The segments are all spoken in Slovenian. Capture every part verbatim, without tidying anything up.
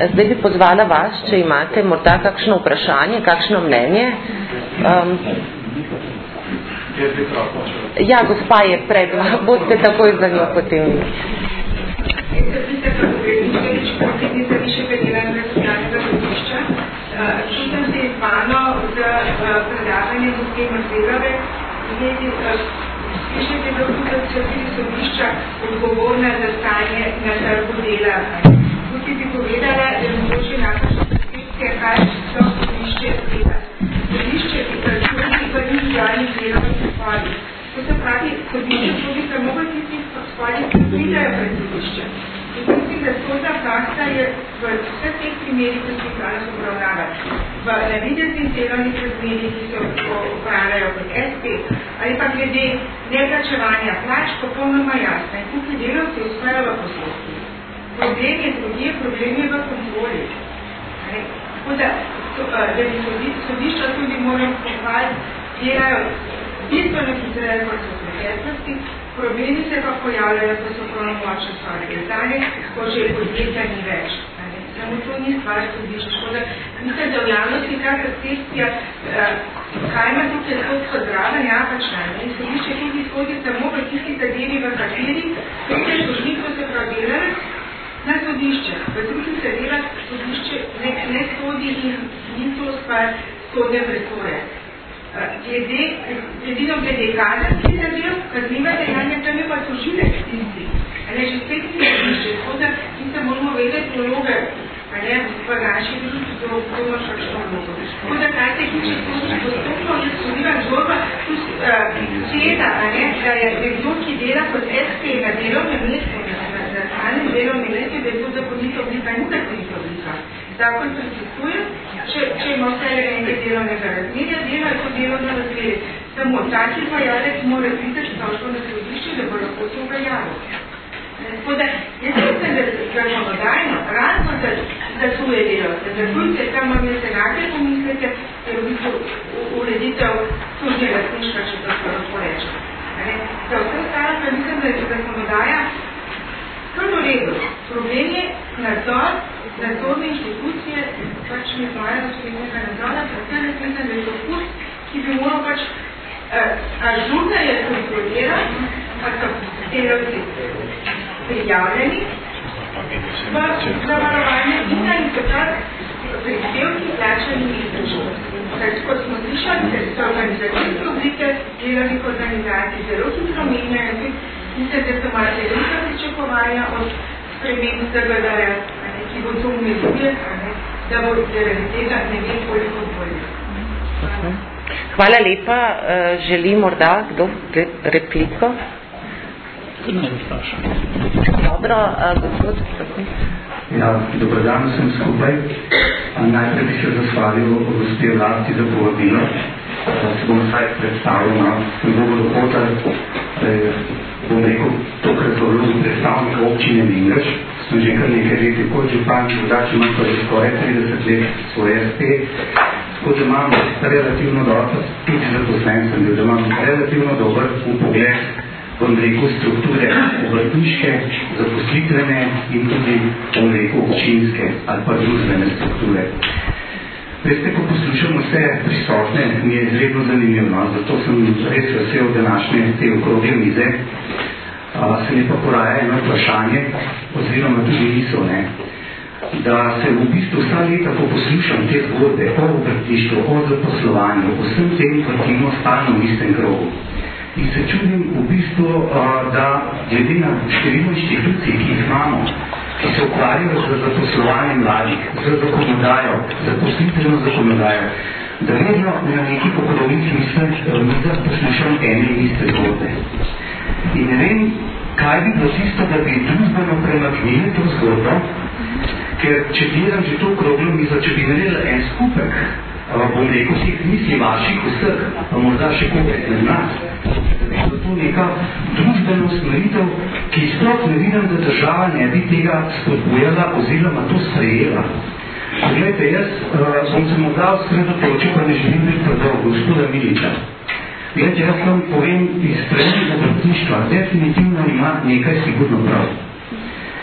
Zdaj bi pozvala vas, če imate morda kakšno vprašanje, kakšno mnenje. Um, ja, gospa je pred, boste takoj za njo potem. Čutam se izvano z predavanjem gospe Mazerove, slišite, da so tudi sodišča odgovorna za stanje na trgu dela. Tukaj bi povedala, da je mogoče naša perspekcija, kaj so sodišče dela. Sodišče, ki pravi, pa ni javnih delovnih spolih. To se pravi, sodišče tudi samo v tistih spolih, ki pridajo pred sodišče. Mislim, da sodna praksa je v vseh teh primerih, ki se danes obravnavati, v navideznih delovnih razmerih, ki se upravljajo kot es pe, ali pa glede neplačevanja plač, popolnoma jasno. In tukaj delavci usvajajo v postopki. Problem je drugje, problem je v kontroli. Tako da, da bi sodišča tudi moram pohvaliti, delajo bistveno hitreje kot so preteklosti. Problemi se pa pojavljajo, ko so pravnomočne stvari izdane, ko že podjetja ni več. Samo to ni stvar sodišča. Mislim, da v javnosti ta percepcija, kaj ima tukaj sodsko zraven, napačna. Sodišče tudi shodi samo v tisti zadevi, v kateri tukaj tožništvo se pravilali na sodišče. V drugih zadevah sodišče ne, ne sodi in ni to stvar sodne presode. Glede, edino glede kazenskih zadev, kazniva dejanja, tam je pa tožilec tisti. Ali že spet ni sodišče, tako da mi se moramo vedeti vloge, ali v naši družbi zelo kakšno vlogo. Tako da kaj se tiče sodnih postopkov, je sodila zgodba sveta, da je nekdo, ki dela kot es pe na delovnem mestu, na stalnem delovnem mestu, da je to zakonito oblika, ni zakonito oblika. Zakon predpisuje, če, če ima vse elemente delovnega razmerja, dela je to delovno razmerje. Samo taki izvajalec mora priti tožbo na sodišče, da bo lahko to uveljavil. Tako da, jaz mislim, da zakonodajno, razno za, za tuje delavce, za tujce, tam vam jaz enake pomislite, je v bistvu ureditev tužne lastništva, če tako lahko rečem. Za vse ostalo pa mislim, da je zakonodaja kar v redu. Problem je nadzor, nadzorne inštitucije, pač ne znajo razprednega nadzora, predvsem jaz mislim, da je to kurs, ki bi moral pač ažurno je kontrolirati, pa so delavci prijavljeni v zavarovanje in da jim so kar prispevki plačani izračun. Kot smo slišali, da so organizacijske oblike delovnih organizacij zelo hitro menjajo, mislim, da so malo velika pričakovanja od sprememb Z G D-ja, ki bo to umeduje, da bo zaradi tega ne vem koliko bolje. Hvala lepa. Želi morda kdo repliko? Dobro, gospod. Ja, dober dan vsem skupaj. Najprej bi se zahvalil gospe Vlasti za povabilo. Se bom vsaj predstavil na njegovo dohotar. Bom rekel, tokrat v vlogu predstavnika občine Mengeš. Sem že kar nekaj leti kot župan, drugače imam pa že skoraj trideset let svoj es pe. Tako da imam relativno dobro, tudi zaposlen sem bil, da imam relativno dober upogled, bom rekel, strukture obrtniške, zaposlitvene in tudi, bom rekel, občinske ali pa družbene strukture. Veste, ko poslušam vse prisotne, mi je izredno zanimivo, zato sem res vesel današnje te okrogle mize. Se mi pa poraja eno vprašanje, oziroma tudi misel, ne, da se v bistvu vsa leta, ko poslušam te zgodbe o obrtništvu, o zaposlovanju, o vsem tem vrtimo stalno v istem krogu. In se čudim v bistvu, da glede na število inštitucij, ki jih imamo, ki se ukvarjajo z zaposlovanjem mladih, z zakonodajo, zaposlitveno zakonodajo, da vedno na nekih okroglih mizah poslušam ene in iste zgodbe. In ne vem, kaj bi bilo tisto, da bi družbeno premaknili to zgodbo, ker če gledam že to okroglo mizo, če bi naredila en skupek, bom rekel, vseh misli vaših vseh, pa morda še koga izmed nas, da je to neka družbena usmeritev, ki sploh ne vidim, da država ne bi tega spodbujala oziroma to sprejela. Poglejte, jaz bom se morda osredotočil, pa ne želim biti predolgo, gospoda Miliča. Glede, jaz vam povem iz strani obrtništva, definitivno ima nekaj sigurno prav.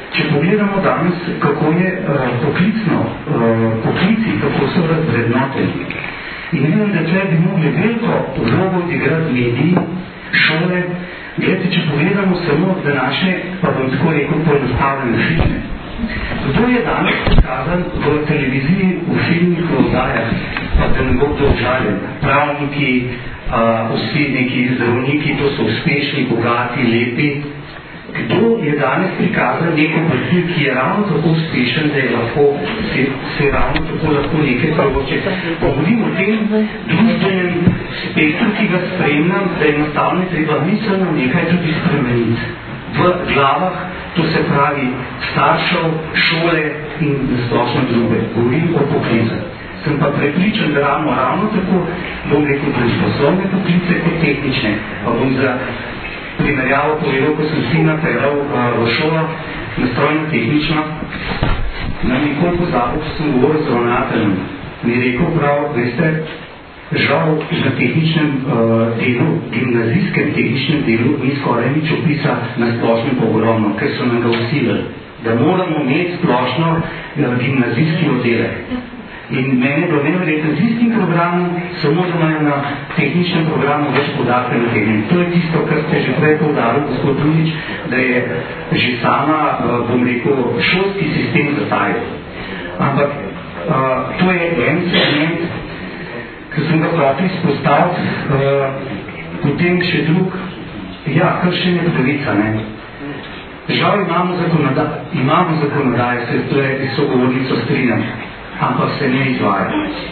če pogledamo danes, kako je uh, poklicno, uh, poklici, kako so razvrednoteni. In vidim, da tle bi mogli veliko vlogo odigrati mediji, šole. Gledajte, če pogledamo samo današnje, pa bom tako rekel, poenostavljene filme. Kdo je danes pokazan v televiziji, v filmih, v oddajah, pa da ne bo kdo užaljen? Pravniki, uh, vsi neki zdravniki, to so uspešni, bogati, lepi. Kdo je danes prikazan neko vrtil, ki je ravno tako uspešen, da je lahko se, se ravno tako lahko nekaj pravoče. Govorim o tem družbenem spektru, ki ga spremljam, da je enostavno treba miselno nekaj tudi spremeniti v glavah, to se pravi staršev, šole in splošno druge. Govorim o poklicah. Sem pa prepričan, da ravno, ravno tako bom rekel poslovne poklice kot tehnične. Pa bom za primerjavo povedal, ko sem sina peljal uh, v šolo, nastrojno-tehnično, na nikoli pozabil, ko sem govoril z ravnateljem. Mi je rekel prav, veste, žal na tehničnem uh, delu, gimnazijskem tehničnem delu, ni skoraj nič opisa na splošnem poglavno, ker so nam ga vsilili, da moramo imeti splošno uh, gimnazijski oddelek. In mene je bilo neverjetno z istim programom, samo da imajo na tehničnem programu več podatke na tehničnem. To je tisto, kar ste že prej poudarili, gospod Runič, da je že sama, bom rekel, šolski sistem zatajil. Ampak uh, to je en segment, ki sem ga pravi izpostavil, uh, potem še drug, ja, kršenje pravica, ne. Žal imamo zakonodaje, imamo zakonodaje, se to je sogovornico strinjam, ampak se ne izvaja.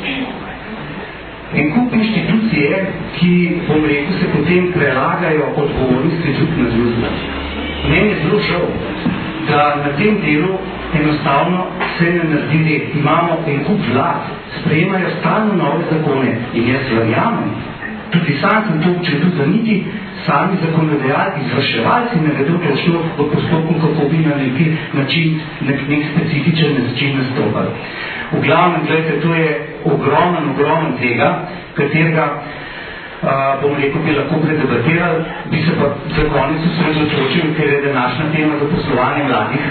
En kup inštitucije, ki, bom rekel, se potem prelagajo odgovornosti drug na drugo. Meni je zelo žal, da na tem delu enostavno se ne naredi red. Imamo en kup vlad, sprejemajo stalno nove zakone in jaz verjamem, tudi sam sem to občutil, da niti sami zakonodajalci, izvrševalci ne vedo točno v postopku, kako bi na neki način, nek, nek specifičen način nastopali. V glavnem, gledajte, to je ogromen, ogromen tega, katerega, uh, bom rekel, bi lahko predebatirali, bi se pa za konec osredotočil, ker je današnja tema za poslovanje mladih,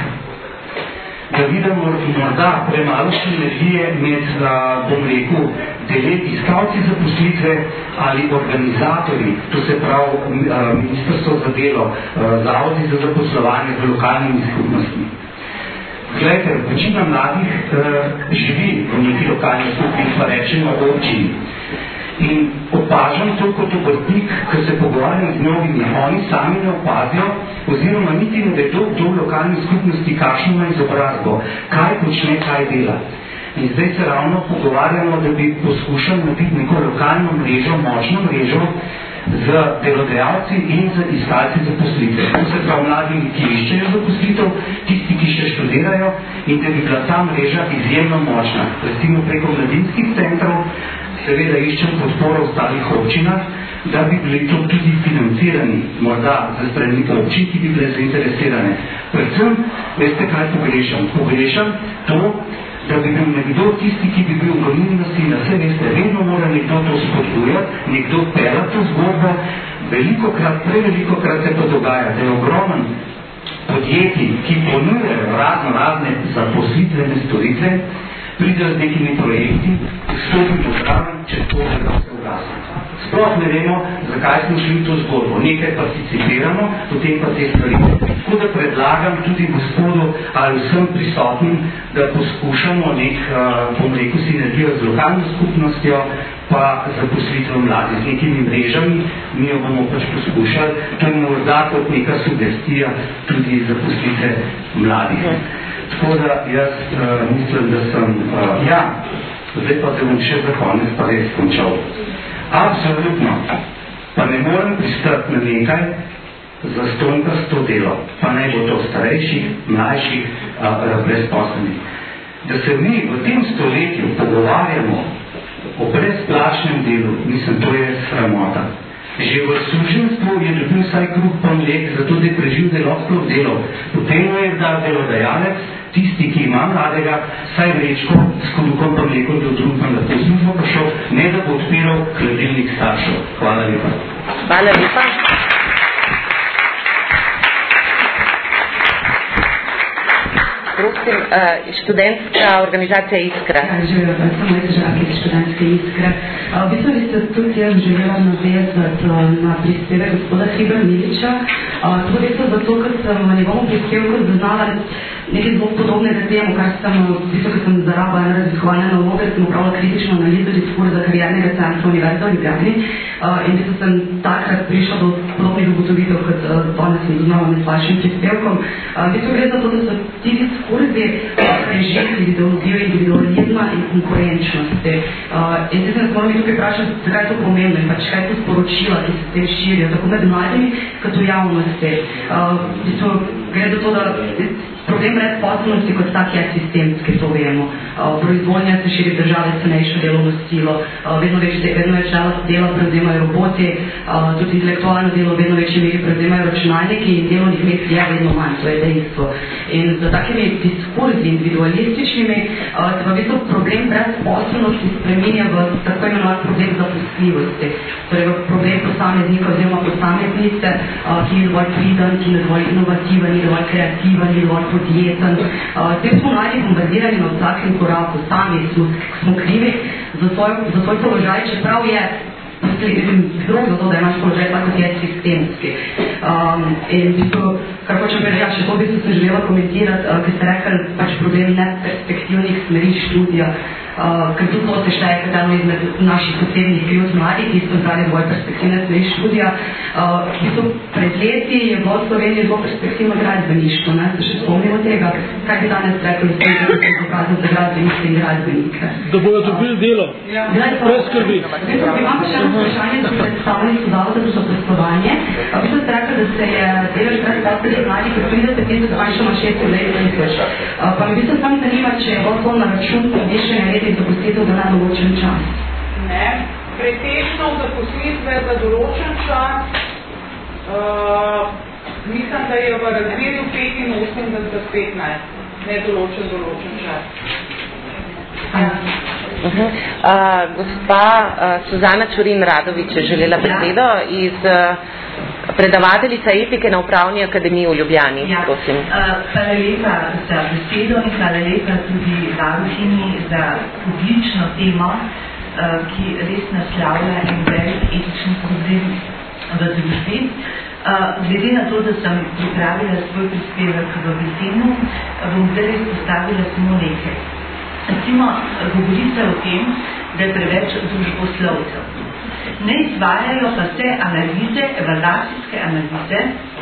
da vidimo morda premalo sinergije med, uh, bom rekel, devet iskalci zaposlitve ali organizatorji, to se pravi uh, Ministrstvo za delo, uh, zavodi za zaposlovanje z lokalnimi skupnostmi. Gledajte, večina mladih uh, živi v neki lokalni skupini, pa rečemo občini. In opažam to kot obrtnik, ko se pogovarjam z mnogimi, oni sami ne opazijo, oziroma niti ne vedo, kdo v lokalni skupnosti kakšno ima izobrazbo, kaj počne, kaj dela. In zdaj se ravno pogovarjamo, da bi poskušali narediti neko lokalno mrežo, močno mrežo z delodajalci in z iskalci zaposlitve. To se pravi mladimi, ki iščejo zaposlitev, tisti, ki še študirajo, in da bi bila ta mreža izjemno močna. Recimo preko mladinskih centrov seveda iščem podporo v ostalih občinah, da bi bili to tudi financirani, morda za strani občin, ki bi bile zainteresirane. Predvsem, veste, kaj pogrešam? Pogrešam to, da bi bil nekdo tisti, ki bi bil v gonilnosti, na vse veste, vedno mora nekdo to spodbujati, nekdo pelati to zgodbo, veliko krat, preveliko krat se to dogaja, da je ogromen podjetij, ki ponujajo razno razne zaposlitvene storitve, pridejo z nekimi projekti, vstopi do zraven, če to ne da se ugasne. Sploh ne vemo, zakaj smo šli v to zgodbo. Nekaj participiramo, potem pa te stvari. Tako da predlagam tudi gospodu ali vsem prisotnim, da poskušamo nek, bom rekel, sinergijo z lokalno skupnostjo, pa zaposlitev mladih z nekimi mrežami, mi jo bomo pač poskušali. To je morda kot neka sugestija tudi zaposlite mladih. Tako da jaz uh, mislim, da sem, uh, ja, zdaj pa se bom še za konec pa res končal. Absolutno, pa ne morem pristati na nekaj za stonkasto delo, pa naj bo to starejših, mlajših, uh, brezposelnih. Da se mi v tem stoletju pogovarjamo o brezplačnem delu, mislim, to je sramota. Že v suženstvu je dobil vsaj kruh pa mlek, zato da je preživ delov delo. Potem je da delodajalec, tisti, ki ima mladega, saj vrečko s kruhom pa mlekom do drugega lahko službo prišel, ne da bo odpiral hladilnik staršev. Hvala lepa. Hvala lepa. prosim, uh, študentska organizacija Iskra. Ja, želela pa samo izražati študentske Iskre. Uh, v bistvu bi se tudi jaz želela navezati na prispevek gospoda Hribar Miliča. Uh, to v bistvu zato, ker sem v njegovom prispevku zaznala nekaj zelo podobnega temu, kar sem, v bistvu, ker sem zaraba ena raziskovalna naloga, sem upravila kritično analizo diskurza kariernega centra Univerze v Ljubljani. Uh, in v bistvu sem takrat prišla do podobnih ugotovitev, kot uh, danes sem doznala med vašim prispevkom. Uh, v bistvu gre za to, da so ti diskurzi preželi ideologijo individualizma in konkurenčnosti. Uh, in se moram mi tukaj vprašati, zakaj je to pomembno in pač kaj so sporočila, ki se s tem širijo, tako med mladimi, kot v javnosti. Uh, v bistvu gre za to, da problem brezposelnosti kot tak je sistemski, to vemo. Uh, proizvodnja se širi v države s cenejšo delovno silo, uh, vedno več, vedno več dela prevzemajo roboti, uh, tudi intelektualno delo vedno večji meri prevzemajo računalniki in delovnih mest je vedno manj, to je dejstvo. In za takimi diskurzi individualističnimi uh, se pa v bistvu problem brezposelnosti spreminja v tako imenovan problem zaposljivosti. Torej v problem posameznika oziroma posameznice, uh, ki ni dovolj priden, ki ni dovolj inovativen, ni dovolj kreativen, ni dovolj podjeten. Uh, te smo mladi bombardirani na vsakem koraku, sami smo, smo krivi za svoj, za svoj položaj, čeprav je vzrok za to, da imaš položaj tako, kot je sistemski. Um, in bistvo, kar hočem reči, ja, še to bi se želela komentirati, uh, ker ste rekli pač problem neperspektivnih smeri študija, uh, ker tudi to se šteje kot eno izmed naših posebnih krivc mladih, ki so zbrali dvoje perspektivne smeri študija. Uh, bistvo, pred leti je bilo v Sloveniji zelo perspektivno gradbeništvo, ne? Se še spomnimo tega, kaj bi danes rekli, da se je pokazati za gradbeništvo in gradbenike. Da bojo dobili delo, brez skrbi. Imam pa še eno vprašanje za predstavnico Zavoda za zaposlovanje. Vi ste rekli, da se je delež brezposelnih mladih od trideset tisoč zmanjšal na šest tisoč. Pa me v bistvu samo zanima, če je bilo to na račun povišanja letnih zaposlitev za nedoločen čas. Ne, pretežno zaposlitve za določen čas, uh, mislim, da je v razmerju petinosemdeset petnajst, nedoločen določen čas. Ja. Uh-huh. Uh, gospa uh, Suzana Čurin-Radovič je želela besedo iz uh, predavateljica etike na Upravni akademiji v Ljubljani. Ja. Prosim. Uh, hvala lepa za besedo in hvala lepa tudi varuhinji za odlično temo, uh, ki res naslavlja en velik etični problem v družbi. Uh, glede na to, da sem pripravila svoj prispevek v Vitenu, bom zdaj izpostavila samo nekaj. Recimo, govori se o tem, da je preveč družboslovcev. Ne izvajajo pa se analize, evalvacijske analize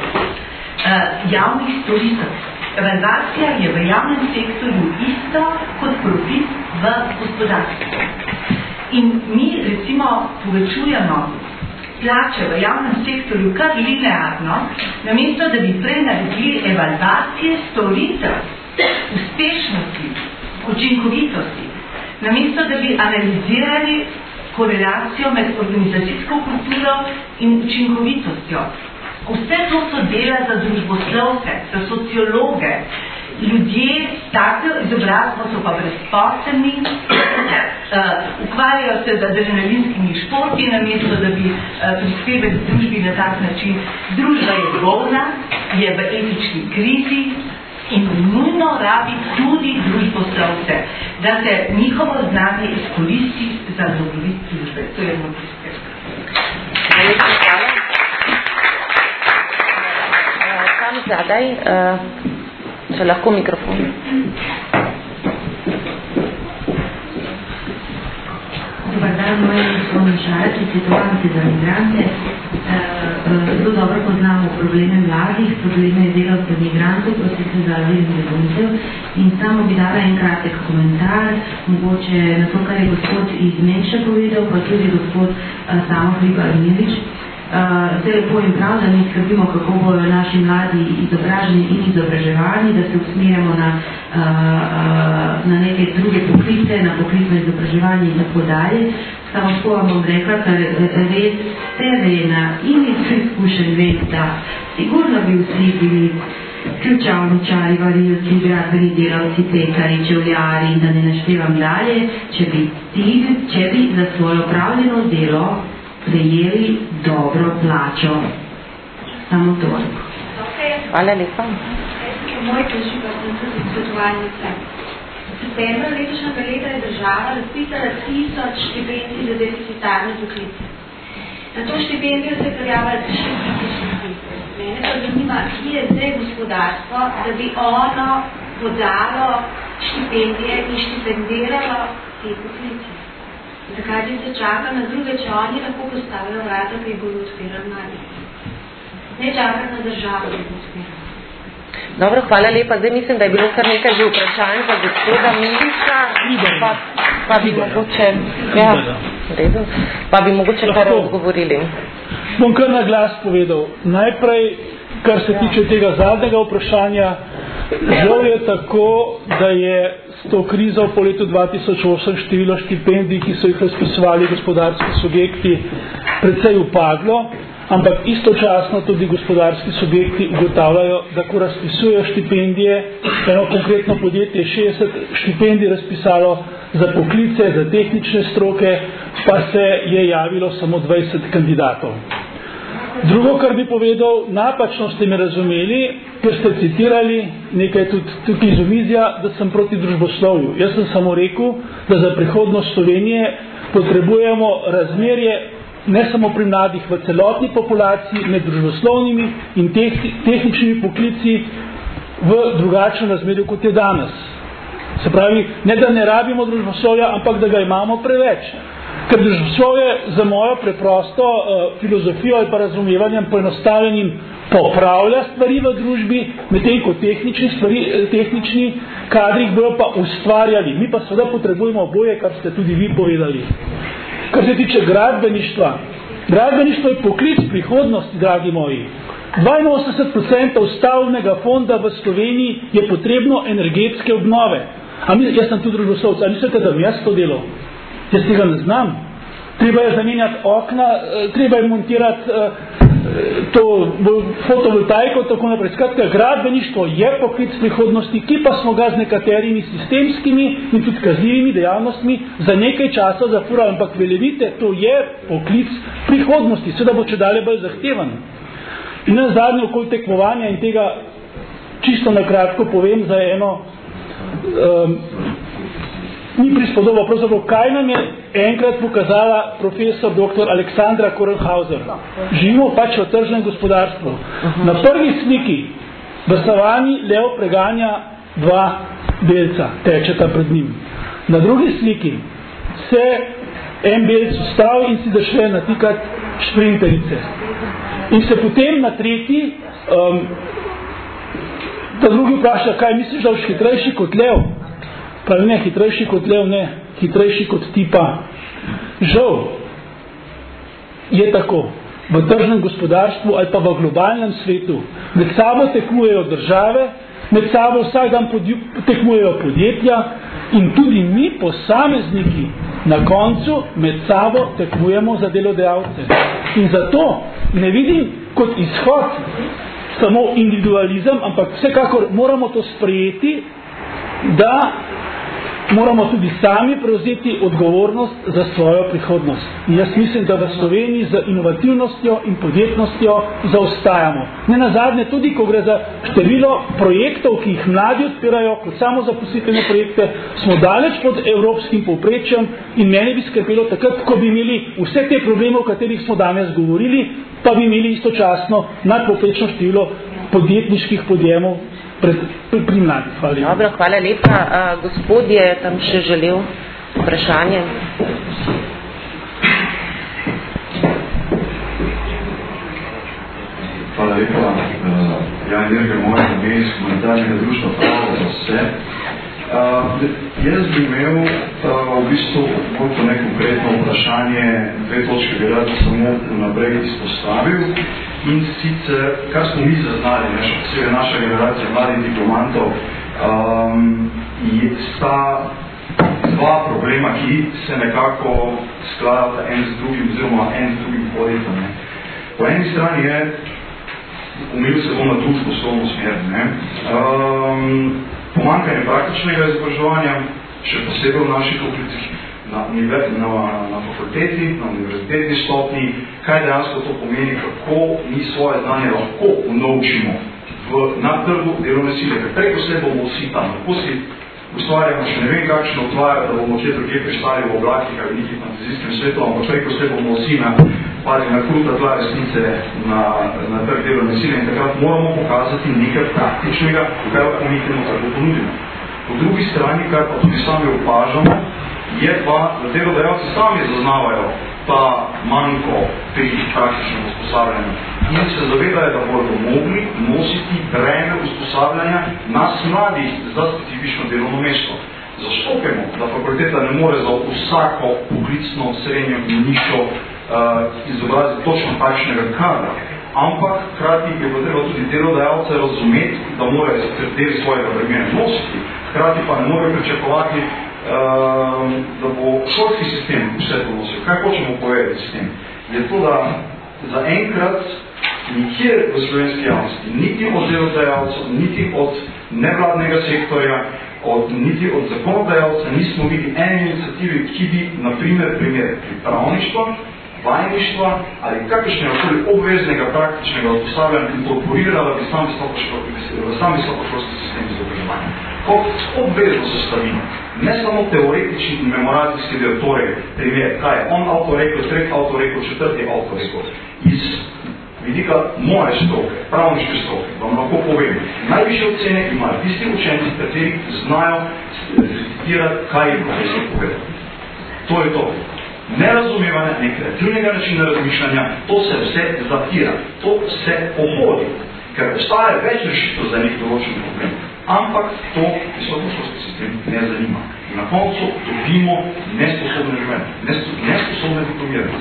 uh, javnih storitev. Evalvacija je v javnem sektorju isto kot profit v gospodarstvu. In mi recimo povečujemo plače v javnem sektorju kar linearno, namesto da bi prej naredili evalvacije storitev, uspešnosti, učinkovitosti, namesto da bi analizirali korelacijo med organizacijsko kulturo in učinkovitostjo. Vse to so dela za družboslovce, za sociologe. Ljudje s tako izobrazbo so pa brezposelni, uh, ukvarjajo se z adrenalinskimi športi, namesto da bi uh, prispevali družbi na tak način. Družba je bolna, je v etični krizi, in nujno rabi tudi družboslovce, da se njihovo znanje izkoristi za dobrobit družbe. To je moj prispevek. Tam zadaj, če lahko mikrofon. Dobar dan, moj ime je Sonja Šarec, svetovalci za migrante. Zelo dobro poznamo probleme mladih, probleme delavcev migrantov, prosilcev za azil in beguncev. In samo bi dala en kratek komentar, mogoče na to, kar je gospod iz Mengša povedal, pa tudi gospod Samo Hribar Milič. Vse lepo in prav, da mi skrbimo, kako bojo naši mladi izobraženi in izobraževani, da se usmerjamo na, na neke druge poklice, na poklicno izobraževanje in tako dalje. Samo tako vam bom rekla, ker res vse vena in iz izkušenj vem, da sigurno bi vsi bili ključavničari, varilci, gradbeni delavci, pekari, čevljari in da ne naštevam dalje, če bi, ti, če bi za svojo opravljeno delo prejeli dobro plačo. Samo toliko. Hvala lepa. moj teži, pa sem tudi svetovalnica. Septembra letošnjega leta je država razpisala tisoč štipendij za deficitarne poklice. Na to štipendijo se je prijavilo šest tisoč ljudi. Mene pa zanima, kje je zdaj gospodarstvo, da bi ono podalo štipendije in štipendiralo te poklice. Zakaj bi se čaka na druge, če oni lahko postavijo vrata, ki bodo odpirali mladih. Ne čakati na državo, da bo odpirali. Dobro, hvala lepa. Zdaj mislim, da je bilo kar nekaj že vprašanj za gospoda ministra, pa, pa bi mogoče, ja, redu, pa bi mogoče kar odgovorili. Bom kar na glas povedal. Najprej, kar se tiče tega zadnjega vprašanja, žal je tako, da je s to krizo po letu dva tisoč osem število štipendij, ki so jih razpisovali gospodarski subjekti, precej upadlo, ampak istočasno tudi gospodarski subjekti ugotavljajo, da ko razpisujejo štipendije, eno konkretno podjetje šestdeset štipendij razpisalo za poklice, za tehnične stroke, pa se je javilo samo dvajset kandidatov. Drugo, kar bi povedal, napačno ste me razumeli, ker ste citirali nekaj tudi tukaj iz omizja, da sem proti družboslovju. Jaz sem samo rekel, da za prihodnost Slovenije potrebujemo razmerje ne samo pri mladih, v celotni populaciji, med družboslovnimi in tehničnimi poklici v drugačnem razmerju, kot je danes. Se pravi, ne da ne rabimo družboslovja, ampak da ga imamo preveč. Ker družboslovje za mojo preprosto uh, filozofijo ali pa razumevanjem poenostavljenim popravlja stvari v družbi, medtem ko tehnični, stvari, tehnični kadri bojo pa ustvarjali. Mi pa seveda potrebujemo oboje, kar ste tudi vi povedali. Kar se tiče gradbeništva, gradbeništvo je poklic prihodnosti, dragi moji. dvainosemdeset procentov stavbnega fonda v Sloveniji je potrebno energetske obnove. A mi, jaz sem tudi družboslovec, a mislite, da bi jaz to delal? Jaz tega ne znam. Treba je zamenjati okna, treba je montirati to fotovoltaiko, tako naprej. Skratka, gradbeništvo je poklic prihodnosti, ki pa smo ga z nekaterimi sistemskimi in tudi kazljivimi dejavnostmi za nekaj časa zafurali. Ampak veljevite, to je poklic prihodnosti, seveda bo čedalje bolj zahtevan. In na zadnje okoli tekmovanja in tega čisto na kratko povem za eno um, ni prispodobo, pravzaprav kaj nam je enkrat pokazala profesor doktor Aleksandra Kornhauser. Živimo pač v tržnem gospodarstvu. Na prvi sliki v savani lev preganja dva belca, tečeta pred njim. Na drugi sliki se en belc ustavi in si začne natikati šprinterice. In se potem na tretji um, ta drugi vpraša, kaj misliš, da boš hitrejši kot lev? Pravi, ne, hitrejši kot lev, ne, hitrejši kot tipa. Žal je tako. V tržnem gospodarstvu ali pa v globalnem svetu med sabo tekmujejo države, med sabo vsak dan tekmujejo podjetja in tudi mi, posamezniki, na koncu med sabo tekmujemo za delodajalce. In zato ne vidim kot izhod samo individualizem, ampak vsekakor moramo to sprejeti, da moramo tudi sami prevzeti odgovornost za svojo prihodnost. In jaz mislim, da v Sloveniji z inovativnostjo in podjetnostjo zaostajamo. Ne nazadnje tudi, ko gre za število projektov, ki jih mladi odpirajo kot samozaposlitevne projekte, smo daleč pod evropskim povprečjem in mene bi skrbelo takrat, ko bi imeli vse te probleme, o katerih smo danes govorili, pa bi imeli istočasno nadpovprečno število podjetniških podjemov pred, pri, pri mladih. Hvala lepa. Dobro, hvala lepa. Uh, gospod je tam še želel vprašanje. Hvala lepa. Uh, ja, Energa, moja ime iz humanitarnega društva Pravo za vse. Uh, jaz bi imel uh, v bistvu kot to nekonkretno vprašanje, dve točke bi rad samo naprej izpostavil. In sicer, kar smo mi zaznali, ne, še posebej naša generacija mladih diplomantov, um, sta dva problema, ki se nekako skladata en z drugim, oziroma en z drugim hodita. Ne. Po eni strani je, umil se bom na družboslovno smer, ne, um, pomanjkanje praktičnega izobraževanja, še posebej v naših poklicih, na, na, na fakulteti, na univerzitetni stopni, kaj dejansko to pomeni, kako mi svoje znanje lahko unovčimo v, na trgu delovne sile. Preko se bomo vsi tam. Lahko si ustvarjamo še ne vem kakšno utvar, da bomo kje druge pristali v oblakih ali nekih fantazijskem svetu, ampak preko se bomo vsi na, na kruta tla resnice na, na trg delovne sile in takrat moramo pokazati nekaj praktičnega, kar lahko mi temu trgu ponudimo. Po drugi strani, kar pa tudi sami opažamo, je pa, da delodajalci sami zaznavajo ta manjko teh praktičnih usposabljanja in se zavedajo, da bodo mogli nositi breme usposabljanja nas mladih za specifično delovno mesto. Zastopimo, da fakulteta ne more za vsako poklicno srednjo in niščo uh, izobraziti točno takšnega kadra, ampak hkrati je pa treba tudi delodajalce razumeti, da morajo del svojega bremena nositi, hkrati pa ne morejo pričakovati, Uh, da bo šolski sistem vse to nosil. Kaj hočemo povedati s tem? Je to, da za enkrat nikjer v slovenski javnosti, niti od delodajalcev, niti od nevladnega sektorja, od, niti od zakonodajalca nismo videli ene iniciative, ki bi, na primer, primer pripravništva, vajništva ali kakšnega obveznega praktičnega usposabljanja inkorporirala bi sam visokošolski sistem izobraževanja. Kot obvezno sestavino, ne samo teoretični in memoracijski del, torej primer, kaj je on avtor rekel, tretji avtor rekel, četrti avtor rekel. Iz vidika moje stroke, pravniške stroke, vam lahko povem, najvišje ocene imajo tisti učenci, kateri znajo recitirati, kaj je profesor povedal. To je to. Nerazumevanje nekreativnega načina razmišljanja, to se vse zatira, to se pohodi, ker obstaja več rešitev za nek določen problem. Ampak to visokošolski sistem ne zanima. In na koncu dobimo nesposobne življenje, nesposobne diplomirati.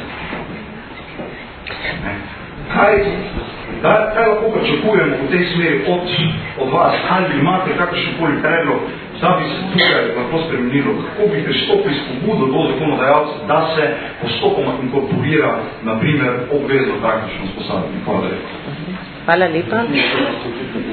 Ne. Kaj, da, kaj lahko pričakujemo v tej smeri od, od vas? Ali imate kakršenkoli predlog, da bi se tukaj lahko spremenilo? Kako bi pristopili s pobudo do zakonodajalca, da se postopoma inkorporira, na primer, obvezno praktično usposabljanje? Hvala lepa. Hvala lepa.